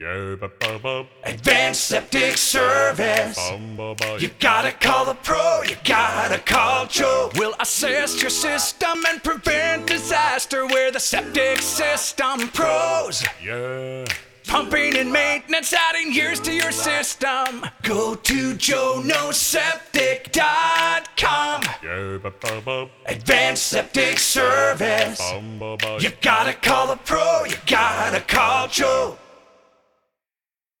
Advanced Septic Service. You gotta call the pro, you gotta call Joe. We'll assess your system and prevent disaster. We're the septic system pros. Yeah. Pumping and maintenance, adding years to your system. Go to JoeNoSeptic.com. Advanced Septic Service. You gotta call the pro, you gotta call Joe.